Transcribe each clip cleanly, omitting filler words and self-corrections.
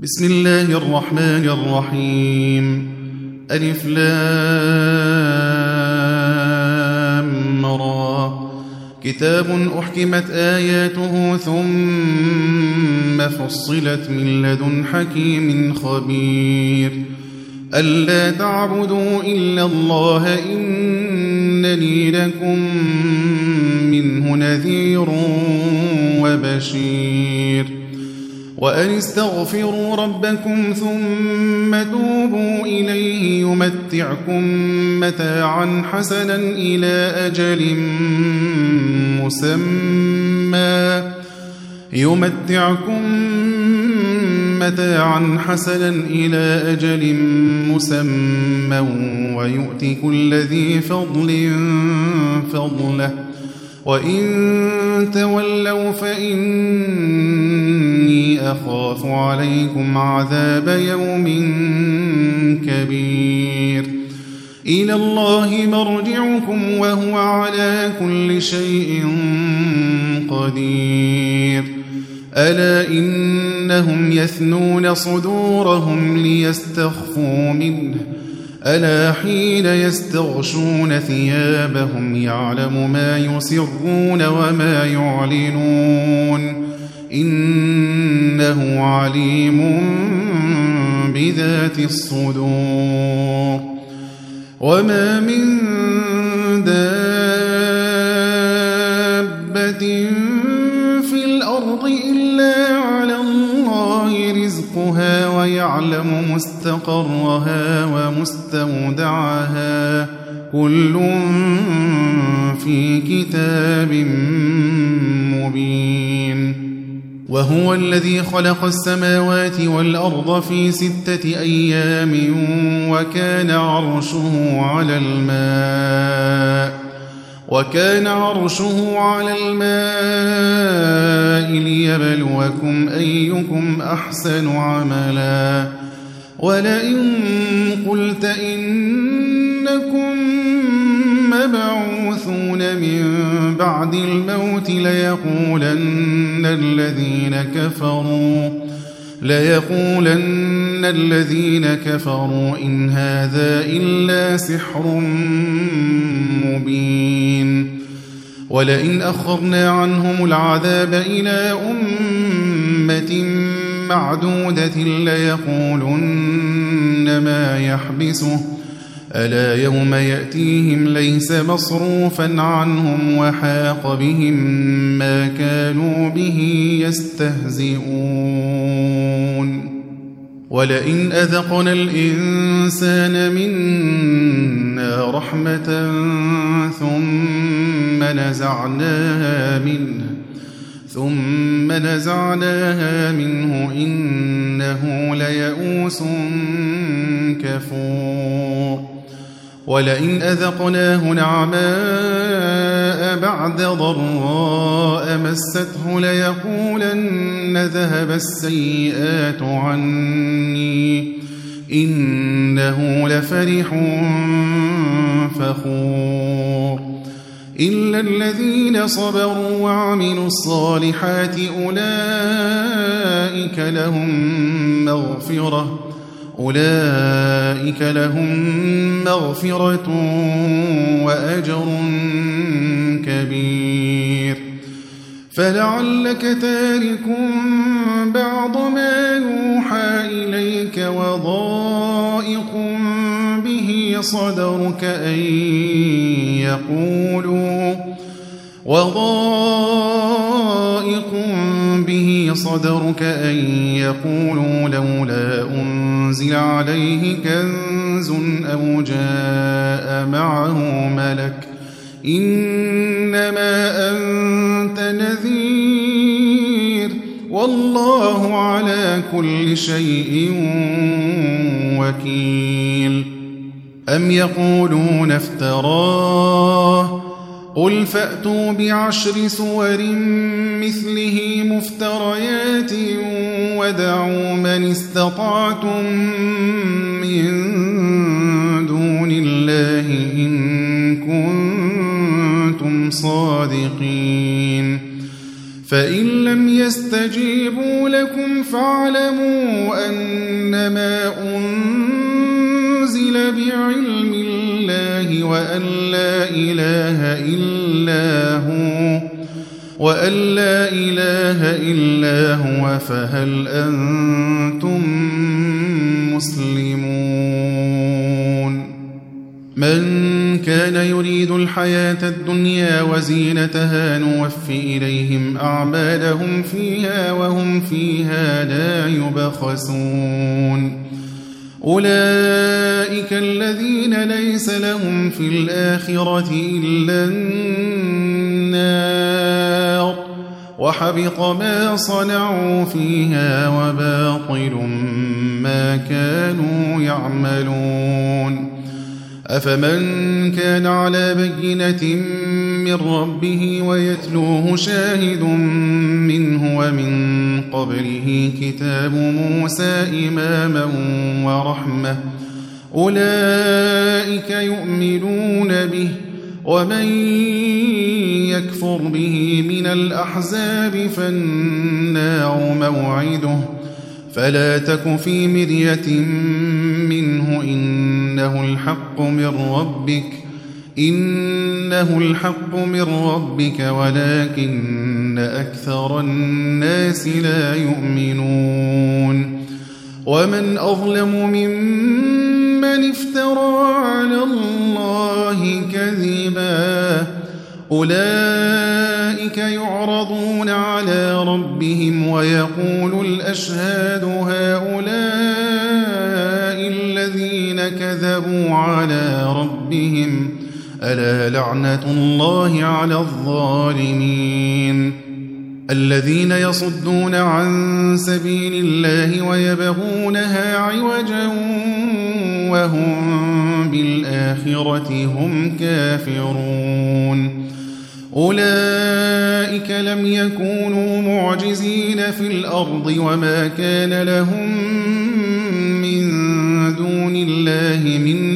بسم الله الرحمن الرحيم. ألف لام را. كتاب أحكمت آياته ثم فصلت من لدن حكيم خبير. ألا تعبدوا إلا الله إنني لكم منه نذير وبشير. وأن استغفروا ربكم ثم توبوا إليه يمتعكم متاعا حسنا إلى أجل مسمى ويؤت كل ذي فضل فضله وإن تولوا فإني أخاف عليكم عذاب يوم كبير. إلى الله مرجعكم وهو على كل شيء قدير. ألا إنهم يثنون صدورهم ليستخفوا منه ألا حين يستغشون ثيابهم يعلم ما يسرون وما يعلنون إنه عليم بذات الصدور. وما من دابة في الأرض إلا على الله رزقها ويعلم مستقرها ومستودعها كل في كتاب مبين. وهو الذي خلق السماوات والأرض في 6 أيام وكان عرشه على الماء ليبلوكم أيكم أحسن عملا. ولئن قلت إنكم مبعوثون من بعد الموت ليقولن الذين كفروا إن هذا إلا سحر مبين. ولئن أخرنا عنهم العذاب إلى أمة معدودة ليقولن ما يحبسه ألا يوم يأتيهم ليس مصروفا عنهم وحاق بهم ما كانوا به يستهزئون. ولئن أذقنا الإنسان منا رحمة ثم نزعناها منه إنه ليئوس كفور. ولئن أذقناه نعماء بعد ضراء مسته ليقولن ذهب السيئات عني إنه لفرح فخور. إلا الذين صبروا وعملوا الصالحات أولئك لهم مغفرة وأجر كبير. فلعلك تارك بعض ما يوحى إليك وضائق به صدرك أن يقولوا لولا أنزل عليه كنز أو جاء معه ملك إنما أنت نذير والله على كل شيء وكيل. أم يقولون افتراه قل فأتوا ب10 سور مثله مفتريات ودعوا من استطعتم من دون الله إن كنتم صادقين. فإن لم يستجيبوا لكم فاعلموا أنما أنزل بعلم الله وأن لا إله إلا هو فهل أنتم مسلمون من كان يريد الحياة الدنيا وزينتها نوفي إليهم أعمالهم فيها وهم فيها لا يبخسون أولئك الذين ليس لهم في الآخرة إلا النار وحبط ما صنعوا فيها وباطل ما كانوا يعملون أفمن كان على بينة من ربه ويتلوه شاهد منه ومن قبله كتاب موسى إماما ورحمة أولئك يؤمنون به ومن يكفر به من الأحزاب فالنار موعده فلا تك في مرية منه إنه الحق من ربك ولكن أكثر الناس لا يؤمنون ومن أظلم ممن افترى على الله كذبا أولئك يعرضون على ربهم ويقول الأشهاد هؤلاء الذين كذبوا على ربهم ألا لعنة الله على الظالمين الذين يصدون عن سبيل الله ويبغونها عوجا وهم بالآخرة هم كافرون أولئك لم يكونوا معجزين في الأرض وما كان لهم من دون الله من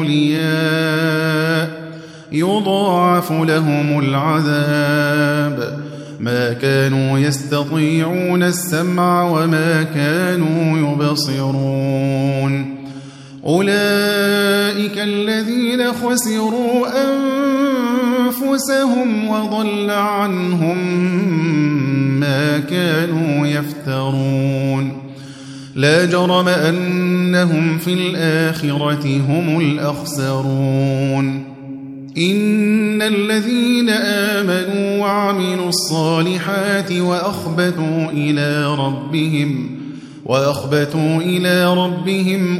أولياء يضاعف لهم العذاب ما كانوا يستطيعون السمع وما كانوا يبصرون أولئك الذين خسروا أنفسهم وضل عنهم ما كانوا يفترون لا جرم أنهم في الآخرة هم الأخسرون إن الذين آمنوا وعملوا الصالحات وأخبتوا إلى ربهم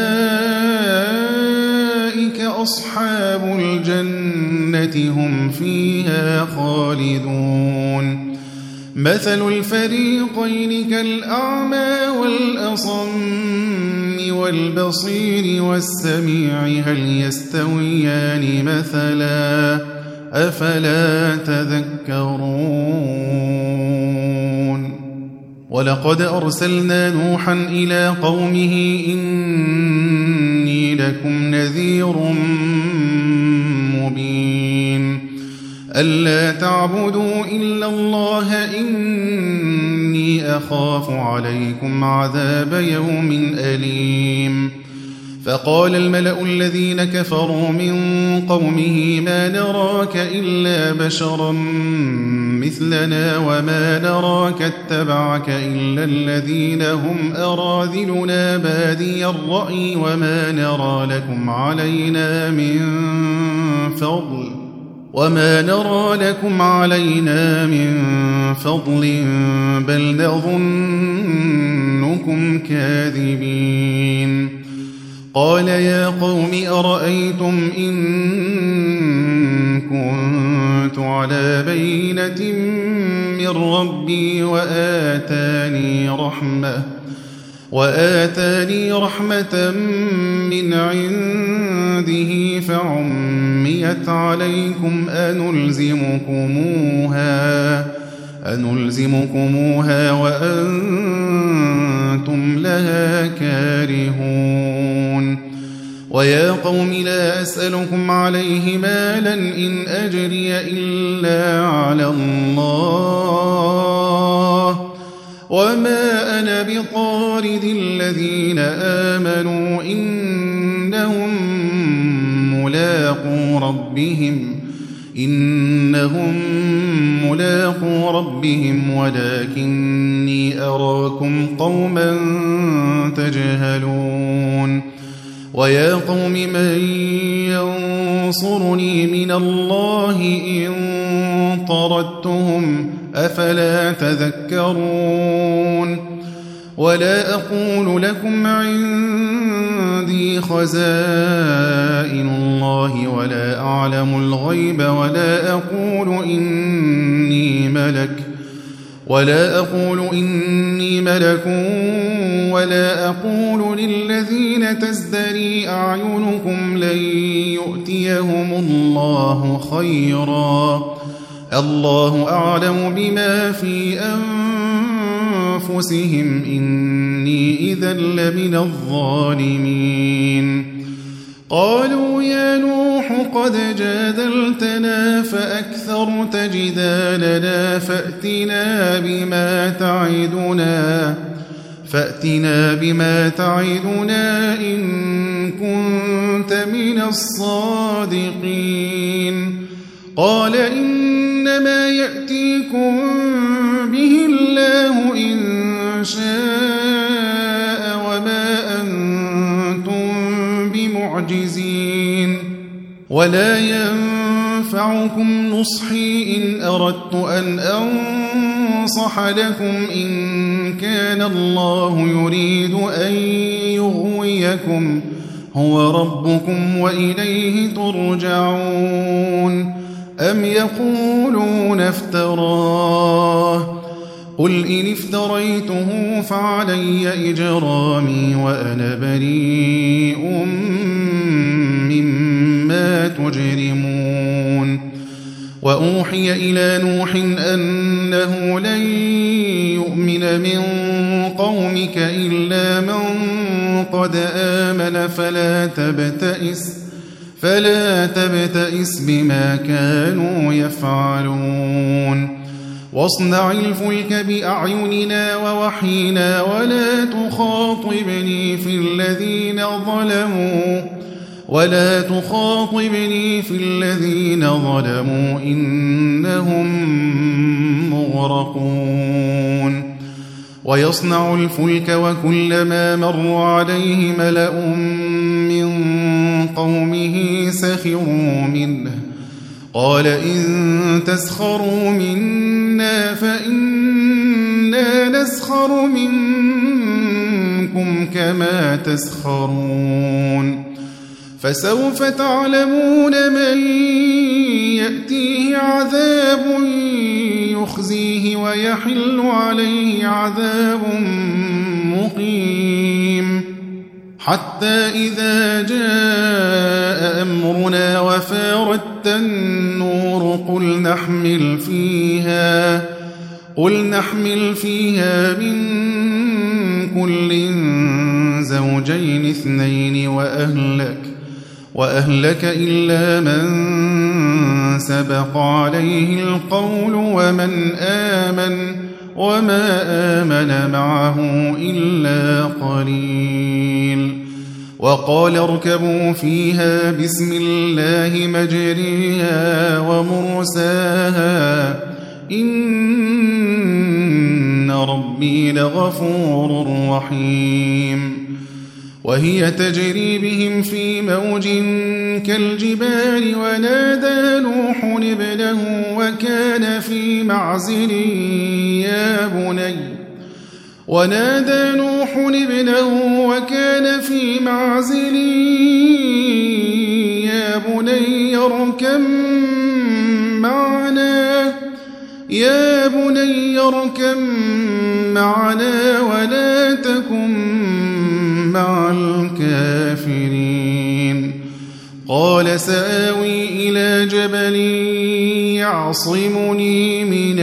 أولئك أصحاب الجنة هم فيها خالدون مثل الفريقين كالأعمى والأصم والبصير والسميع هل يستويان مثلا أفلا تذكرون ولقد أرسلنا نوحا إلى قومه إني لكم نذير مبين ألا تعبدوا إلا الله إني أخاف عليكم عذاب يوم أليم فقال الملأ الذين كفروا من قومه ما نراك إلا بشرا مثلنا وما نراك اتبعك إلا الذين هم أراذلنا بادي الرأي وما نرى لكم علينا من فضل بل نظنكم كاذبين قال يا قوم أرأيتم إن كنت على بينة من ربي وآتاني رحمة من عنده فعميت عليكم أنلزمكموها وأنتم لها كارهون ويا قوم لا أسألكم عليه مالا إن أجري إلا على الله وما أنا بطارد الذين آمنوا إنهم ملاقو ربهم ولكني أراكم قوما تجهلون ويا قوم من ينصرني من الله إن طردتهم أفلا تذكرون ولا أقول لكم عندي خزائن الله ولا أعلم الغيب ولا أقول إني ملك ولا أقول للذين تزدري أعينكم لن يؤتيهم الله خيرا الله أعلم بما في أنفسهم إني إذا لمن الظالمين قالوا يا نوح قد جادلتنا فأكثرت جدالنا فأتنا بما تعدنا إن كنت من الصادقين قال إنما يأتيكم به الله إن شاء وما أنتم بمعجزين ولا ينفعكم نصحي إن أردت أن أنصح لكم إن كان الله يريد أن يغويكم هو ربكم وإليه ترجعون أم يقولون افتراه قل إن افتريته فعلي إجرامي وأنا بريء مما تجرمون وأوحي إلى نوح أنه لن يؤمن من قومك إلا من قد آمن فلا تبتئس بما كانوا يفعلون واصنع الفلك بأعيننا ووحينا ولا تخاطبني في الذين ظلموا إنهم مغرقون ويصنع الفلك وكلما مر عليه ملأ من قومه سخروا منه قال إن تسخروا منا فإنا نسخر منكم كما تسخرون فسوف تعلمون من يأتيه عذاب يخزيه ويحل عليه عذاب مقيم حتى إذا جاء أمرنا وفارت النور قل نحمل فيها من كل زوجين اثنين وأهلك إلا من سبق عليه القول وما آمن معه إلا قليل وقال اركبوا فيها بسم الله مجريها ومرساها إن ربي لغفور رحيم وهي تجري بهم في موج كالجبال ونادى نوح ابنه وكان في معزل يا بني اركب معنا ولا تكن مع الكافرين قال سآوي إلى جبل يعصمني من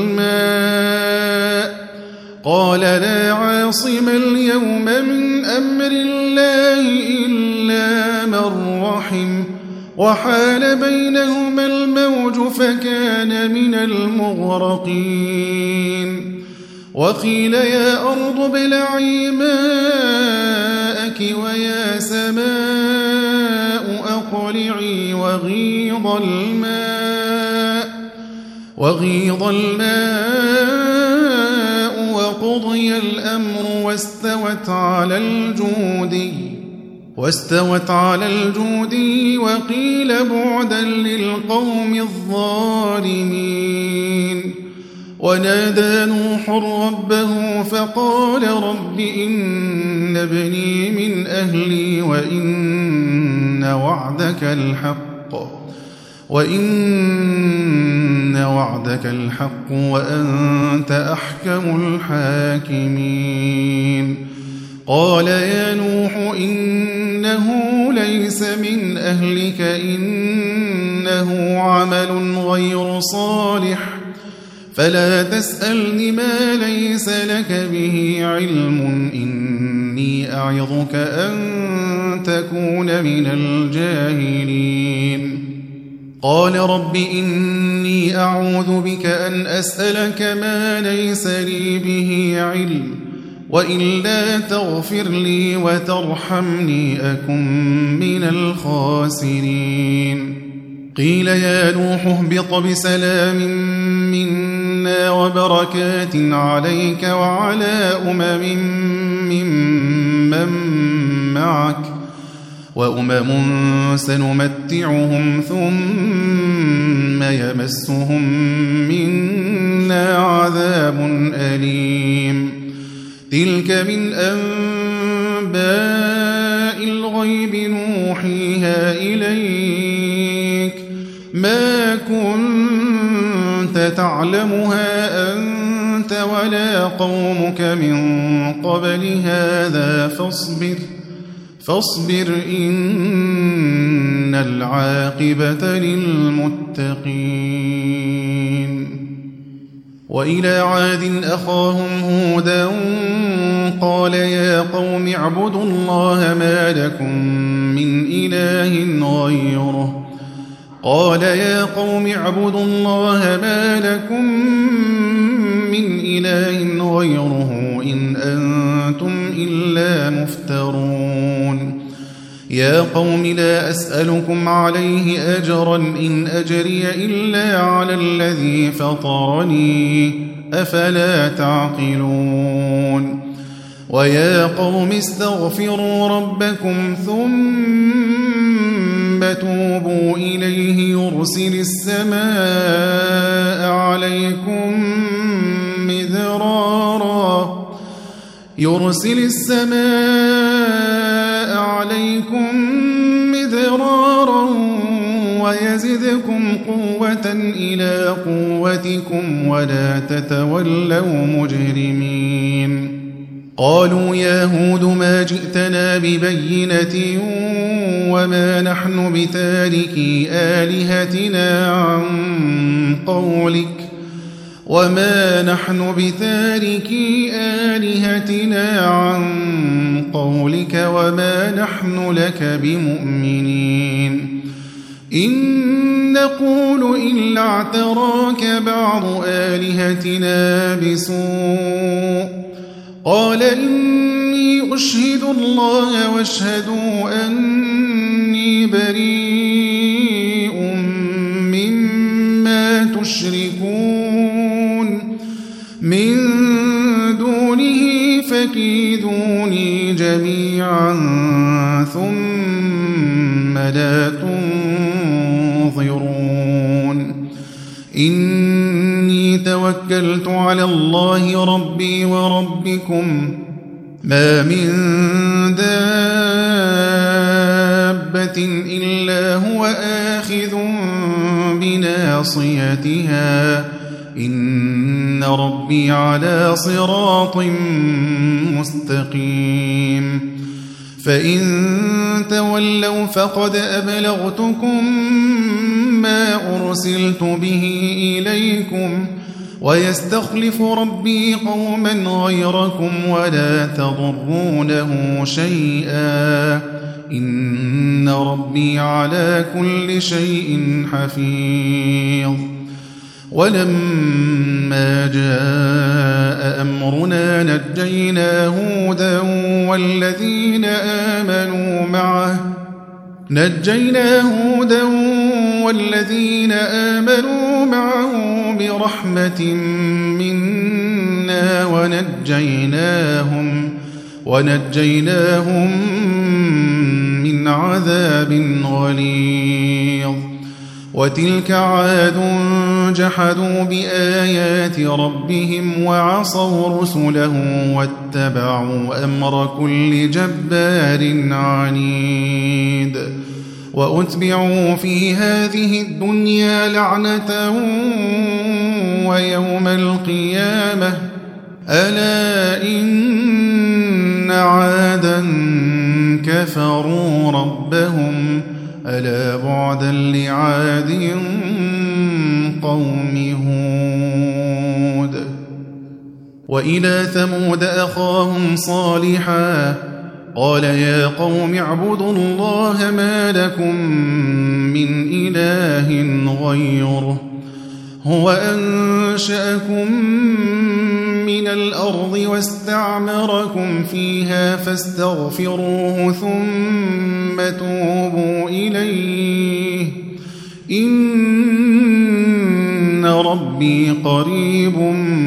الماء قال لا عاصم اليوم من أمر الله إلا من رحم وحال بينهما الموج فكان من المغرقين وقيل يا أرض ابلعي ماءك ويا سماء أقلعي وغيض الماء وقضي الأمر واستوت على الجودي وقيل بعدا للقوم الظالمين. ونادى نوح ربه فقال رب إن ابني من أهلي وإن وعدك الحق وأنت أحكم الحاكمين. قال يا نوح إنه ليس من أهلك إنه عمل غير صالح فلا تسألني ما ليس لك به علم إني أعظك أن تكون من الجاهلين. قال رب إني أعوذ بك أن أسألك ما ليس لي به علم وإلا تغفر لي وترحمني أكن من الخاسرين. قيل يا نوح اهبط بسلام منا وبركات عليك وعلى ممن معك وأمم سنمتعهم ثم يمسهم منا عذاب أليم. تلك من أنباء الغيب نوحيها إليك ما كنت تعلمها أنت ولا قومك من قبل هذا فاصبر إن العاقبة للمتقين. وإلى عاد أخاهم هودا قال يا قوم اعبدوا الله ما لكم من إله غيره إن أنتم إلا مفترون. يا قوم لا أسألكم عليه أجرا إن أجري إلا على الذي فطرني أفلا تعقلون. ويا قوم استغفروا ربكم ثم توبوا إليه يرسل السماء عليكم مدرارا ويزدكم قوة إلى قوتكم ولا تتولوا مجرمين. قالوا يا هود ما جئتنا ببينة وما نحن بتاركي آلهتنا عن قولك وما نحن لك بمؤمنين. إن نقول إلا اعتراك بعض آلهتنا بسوء. قال إني أشهد الله واشهدوا أني بريء مما تشركون من دونه فكيدوني جميعا ثم لا تنظرون. إني توكلت على الله ربي وربكم ما من دابة إلا هو آخذ بناصيتها إن ربي على صراط مستقيم. فإن تولوا فقد أبلغتكم ما أرسلت به إليكم ويستخلف ربي قوما غيركم ولا تضرونه شيئا إن ربي على كل شيء حفيظ. ولما جاء أمرنا نجينا هودا والذين آمنوا معه برحمة منا ونجيناهم من عذاب غليظ. وتلك عاد جحدوا بآيات ربهم وعصوا رسله واتبعوا أمر كل جبار عنيد. وأتبعوا في هذه الدنيا لعنة ويوم القيامة ألا إن عادا كفروا ربهم ألا بعدا لعاد قوم هود. وإلى ثمود أخاهم صالحا قال يا قوم اعبدوا الله ما لكم من إله غيره هو أنشأكم من الأرض واستعمركم فيها فاستغفروه ثم توبوا إليه إن ربي قريب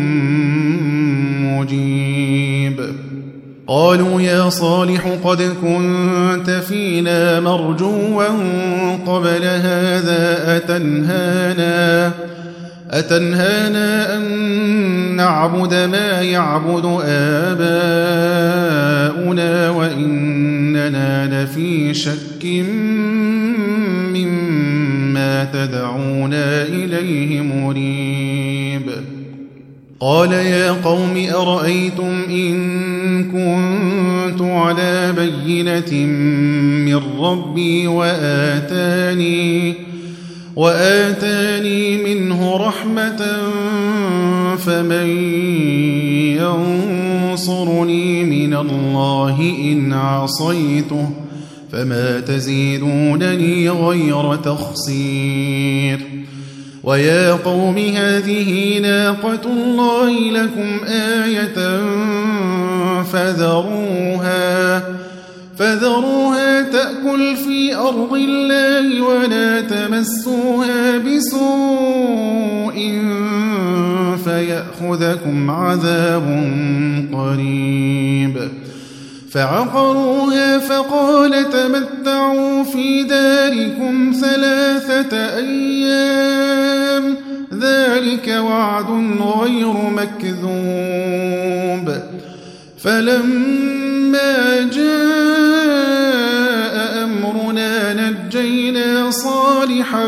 مجيب. قالوا يا صالح قد كنت فينا مرجوا قبل هذا أتنهانا أن نعبد ما يعبد آباؤنا وإننا لفي شك مما تدعونا إليه مريب. قال يا قوم أرأيتم إن كنت على بينة من ربي وآتاني منه رحمة فمن ينصرني من الله إن عصيته فما تزيدونني غير تخسير. ويا قوم هذه ناقة الله لكم آية فذروها تأكل في أرض الله ولا تمسوها بسوء فيأخذكم عذاب قريب. فعقروها فقال تمتعوا في داركم 3 أيام ذلك وعد غير مكذوب. فلما جاء أمرنا نجينا صالحا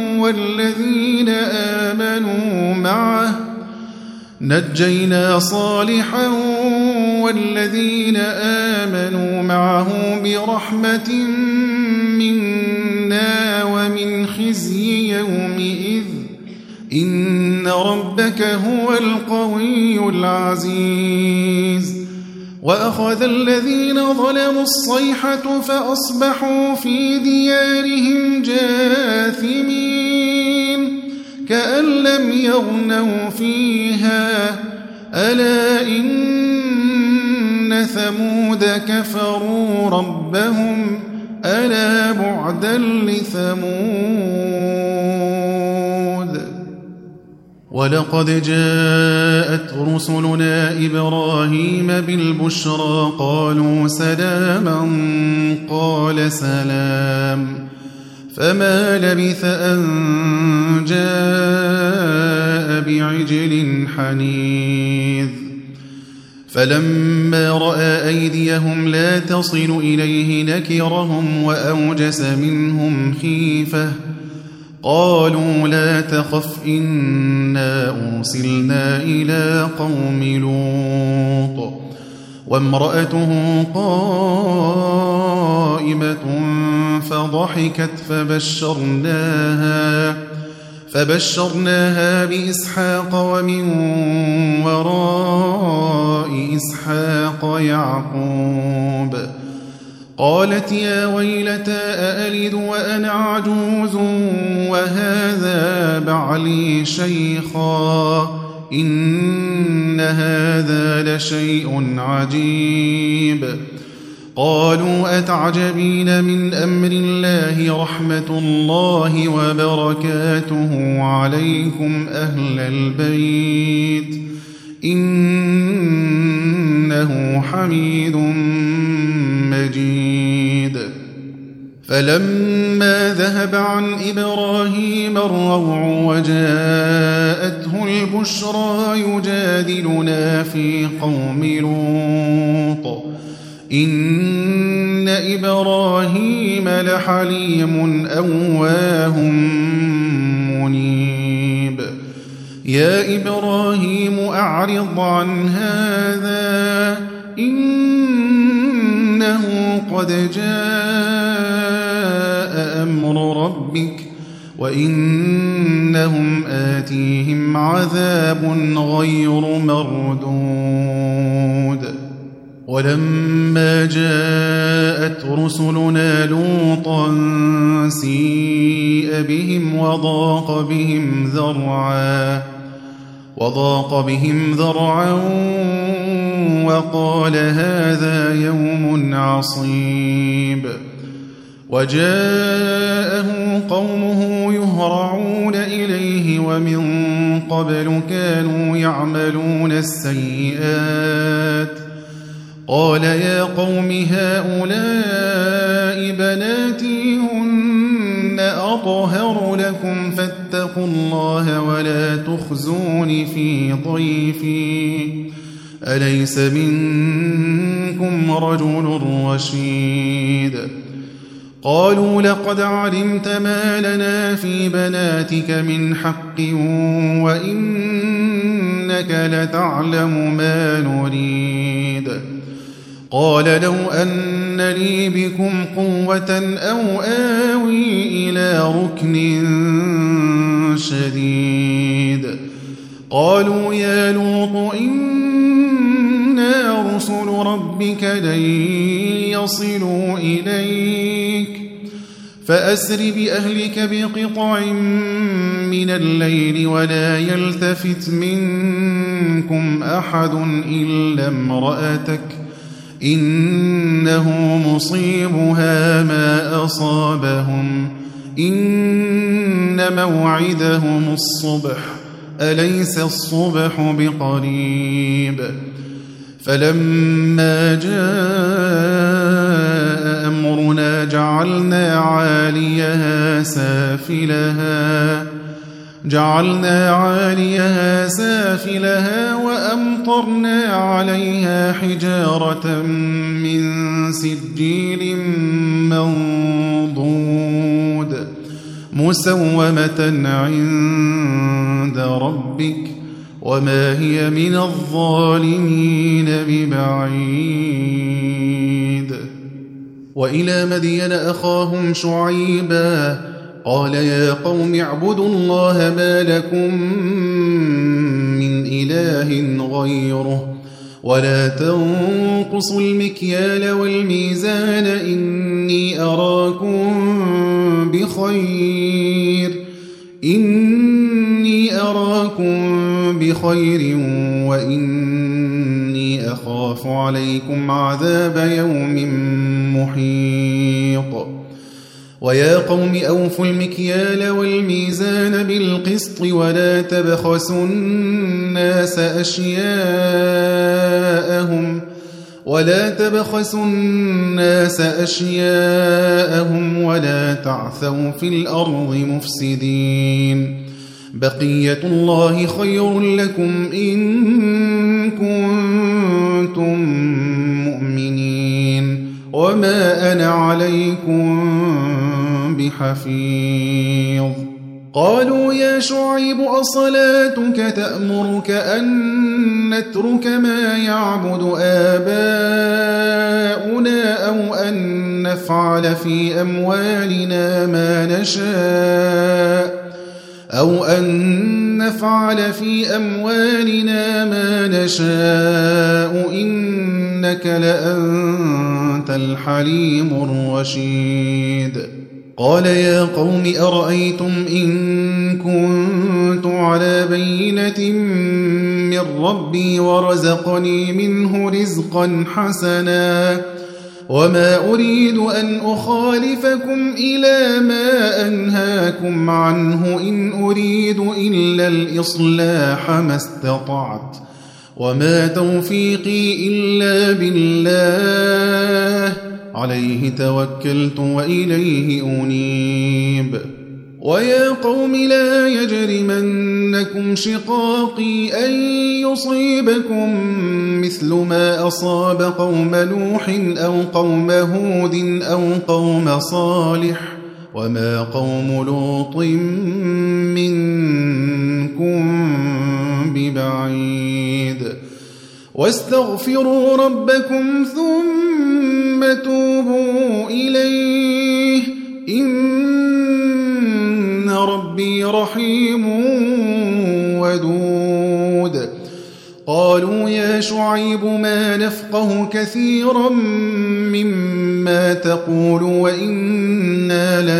والذين آمنوا معه برحمة منا ومن خزي يومئذ إن ربك هو القوي العزيز. وأخذ الذين ظلموا الصيحة فأصبحوا في ديارهم جاثمين كأن لم يغنوا فيها ألا إن ثمود كفروا ربهم ألا بعدا لثمود. ولقد جاءت رسلنا إبراهيم بالبشرى قالوا سلاما قال سلام فما لبث أن جاء بعجل حنيذ. فلما رأى أيديهم لا تصل إليه نكرهم وأوجس منهم خيفة قالوا لا تخف إنا أرسلنا إلى قوم لوط وامرأته قائمة فضحكت فبشرناها بإسحاق ومن وراء إسحاق يعقوب قالت يا ويلتى أألد وأنا عجوز وهذا بعلي شيخا إن هذا لشيء عجيب. قالوا أتعجبين من أمر الله رحمة الله وبركاته عليكم أهل البيت إنه حميد مجيد. فلما ذهب عن إبراهيم الروع وجاءته البشرى يجادلنا في قوم لوط إن إبراهيم لحليم أواه منيب. يا إبراهيم أعرض عن هذا إنه قد جاء أمر ربك وإنهم آتيهم عذاب غير مردود. ولما جاءت رسلنا لوطا سيء بهم وضاق بهم ذرعا وقال هذا يوم عصيب. وجاءه قومه يهرعون إليه ومن قبل كانوا يعملون السيئات. قال يا قوم هؤلاء بناتي هن أطهر لكم فاتقوا الله ولا تخزون في ضيفي أليس منكم رجل رشيد. قالوا لقد علمت ما لنا في بناتك من حق وإنك لتعلم ما نريد. قال لو أن لي بكم قوة أو آوي إلى ركن شديد. قالوا يا لوط إنا رسل ربك لن يصلوا إليك فأسر بأهلك بقطع من الليل ولا يلتفت منكم أحد إلا امرأتك إنه مصيبها ما أصابهم إن موعدهم الصبح أليس الصبح بقريب. فلما جاء أمرنا جعلنا عاليها سافلها وأمطرنا عليها حجارة من سجيل منضود مسومة عند ربك وما هي من الظالمين ببعيد. وإلى مدين أخاهم شعيبا قال يا قوم اعبدوا الله ما لكم من إله غيره ولا تنقصوا المكيال والميزان إني أراكم بخير وإني أخاف عليكم عذاب يوم محيط. ويا قوم أوفوا المكيال والميزان بالقسط ولا تبخسوا الناس أشياءهم ولا تعثوا في الأرض مفسدين. بقية الله خير لكم إن كنتم مؤمنين وما أنا عليكم بحفيظ. قالوا يا شعيب أصلاتك تأمرك أن نترك ما يعبد آباؤنا أو أن نفعل في أموالنا ما نشاء إنك لأنت الحليم الرشيد قال يا قوم أرأيتم إن كنت على بينة من ربي ورزقني منه رزقا حسنا وما أريد أن أخالفكم إلى ما أنهاكم عنه إن أريد إلا الإصلاح ما استطعت وما توفيقي إلا بالله عليه توكلت وإليه أنيب ويا قوم لا يجرمنكم شقاقي أن يصيبكم مثل ما أصاب قوم نوح أو قوم هود أو قوم صالح وما قوم لوط منكم ببعيد واستغفروا ربكم ثم توبوا إليه إن ربي رحيم ودود قالوا يا شعيب ما نفقه كثيرا مما تقول وإنا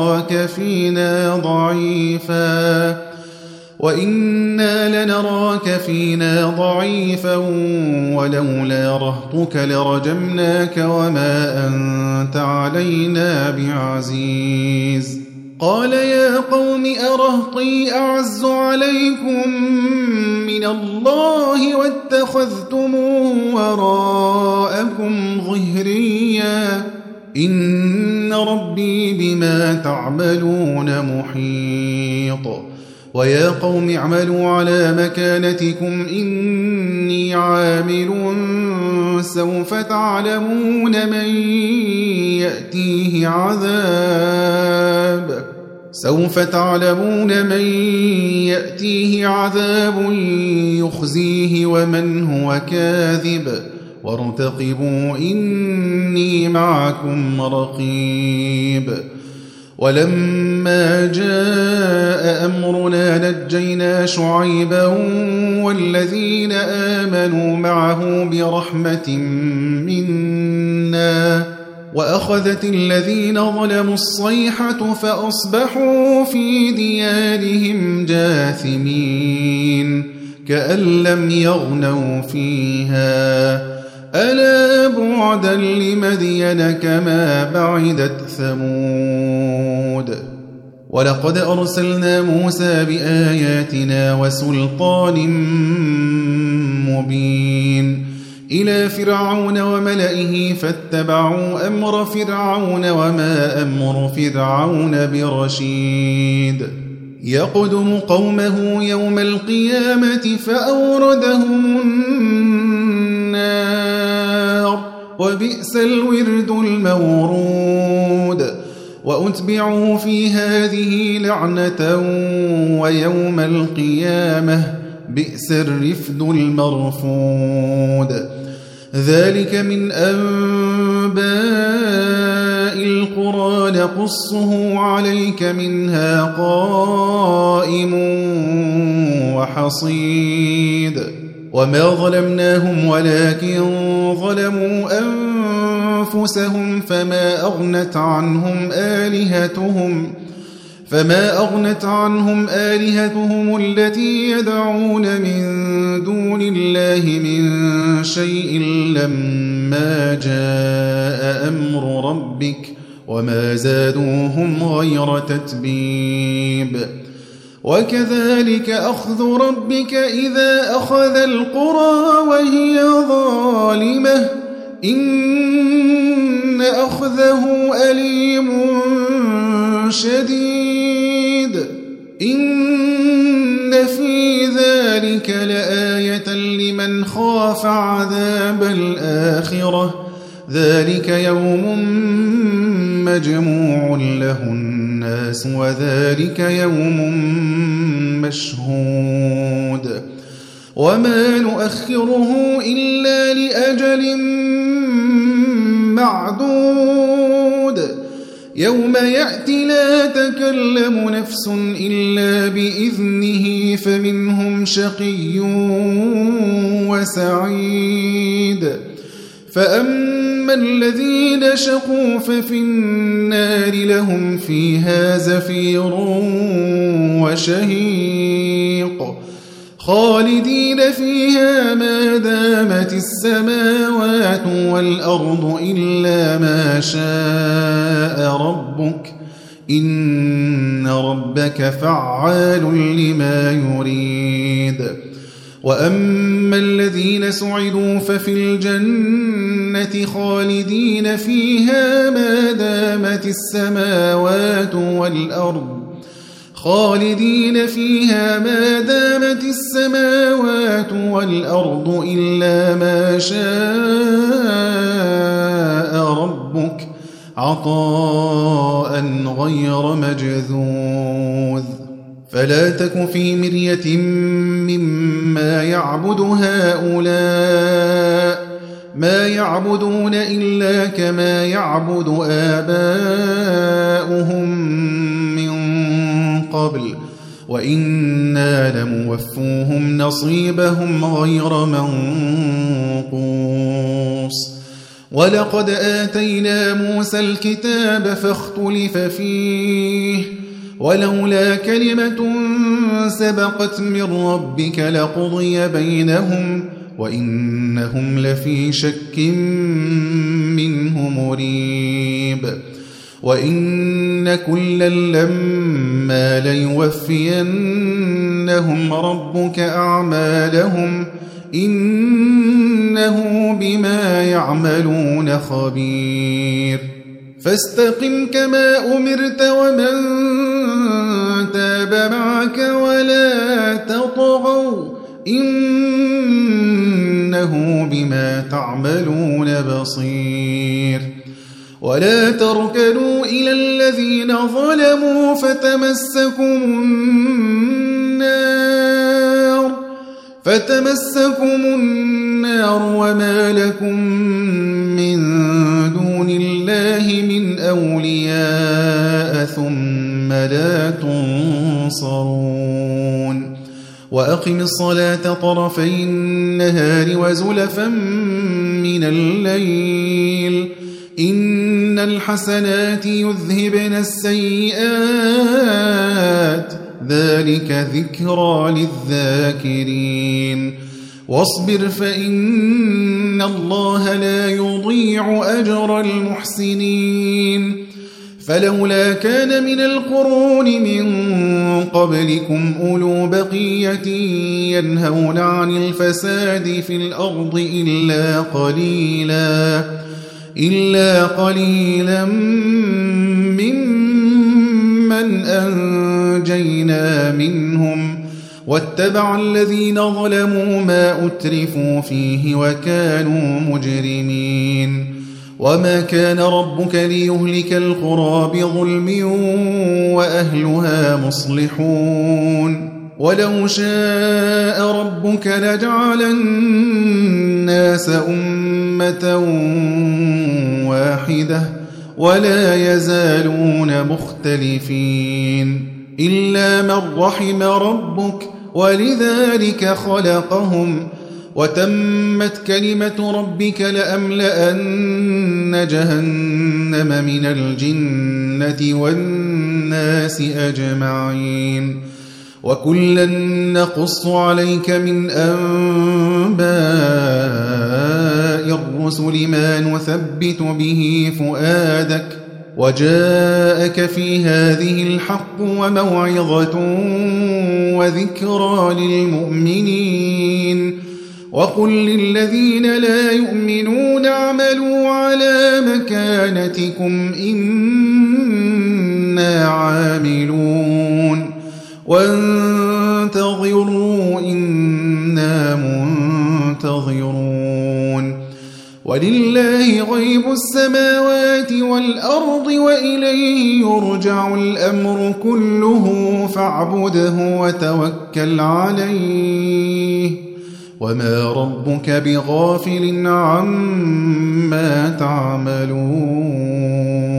لنراك فينا ضعيفا ولولا رهطك لرجمناك وما أنت علينا بعزيز قال يا قوم أرهطي أعز عليكم من الله واتخذتموه وراءكم ظهريا إن ربي بما تعملون محيط ويا قوم اعملوا على مكانتكم إني عامل سوف تعلمون من يأتيه عذاب يخزيه ومن هو كاذب وارتقبوا إني معكم رقيب ولما جاء أمرنا نجينا شعيبا والذين آمنوا معه برحمة منا وأخذت الذين ظلموا الصيحة فأصبحوا في ديارهم جاثمين كأن لم يغنوا فيها ألا بعدا لمدين كما بعدت ثمود ولقد أرسلنا موسى بآياتنا وسلطان مبين إلى فرعون وملئه فاتبعوا أمر فرعون وما أمر فرعون برشيد يقدم قومه يوم القيامة فأوردهم النار وبئس الورد المورود وأتبعوا في هذه لعنة ويوم القيامة بئس الرفد المرفود ذلك من أنباء القرى نقصه عليك منها قائم وحصيد وما ظلمناهم ولكن ظلموا أنفسهم فما أغنت عنهم آلهتهم التي يدعون من دون الله من شيء لما جاء أمر ربك وما زادوهم غير تتبيب وكذلك أخذ ربك إذا أخذ القرى وهي ظالمة إن أخذه أليم شديد إن في ذلك لآية لمن خاف عذاب الآخرة ذلك يوم مجموع له الناس وذلك يوم مشهود وما نؤخره إلا لأجل معدود يوم يأتي لا تكلم نفس إلا بإذنه فمنهم شقي وسعيد فأما الذين شقوا ففي النار لهم فيها زفير وشهيق خالدين فيها ما دامت السماوات والأرض إلا ما شاء ربك إن ربك فعال لما يريد وأما الذين سعدوا ففي الجنة خالدين فيها ما دامت السماوات والأرض إلا ما شاء ربك عطاء غير مجذوذ فلا تك في مرية مما يعبد هؤلاء ما يعبدون إلا كما يعبد آباؤهم من قبل وإنا لموفوهم نصيبهم غير منقوص ولقد آتينا موسى الكتاب فاختلف فيه ولولا كلمة سبقت من ربك لقضي بينهم وإنهم لفي شك منه مريب وإن كلا لما ليوفينهم ربك أعمالهم إنه بما يعملون خبير فاستقم كما أمرت ومن تاب معك ولا تطغوا إنه بما تعملون بصير ولا تركنوا إلى الذين ظلموا فتمسكم النار وما لكم من دون الله من أولياء ثم لا تنصرون وأقم الصلاة طرفي النهار وزلفا من الليل إن الحسنات يذهبن السيئات ذلك ذكرى للذاكرين واصبر فإن الله لا يضيع أجر المحسنين فلولا كان من القرون من قبلكم أولو بقية ينهون عن الفساد في الأرض إلا قليلا ممن أنجينا منهم واتبع الذين ظلموا ما أترفوا فيه وكانوا مجرمين وما كان ربك ليهلك القرى بظلم وأهلها مصلحون ولو شاء ربك لجعل الناس أمة واحدة ولا يزالون مختلفين إلا من رحم ربك ولذلك خلقهم وتمت كلمة ربك لأملأن جهنم من الجنة والناس أجمعين وكلا نقص عليك من أنباء الرسل ما نثبت به فؤادك وجاءك في هذه الحق وموعظة وذكرى للمؤمنين وقل للذين لا يؤمنون اعملوا على مكانتكم إنا عاملون وانتظروا إنا منتظرون ولله غيب السماوات والأرض وإليه يرجع الأمر كله فاعبده وتوكل عليه وما ربك بغافل عما تعملون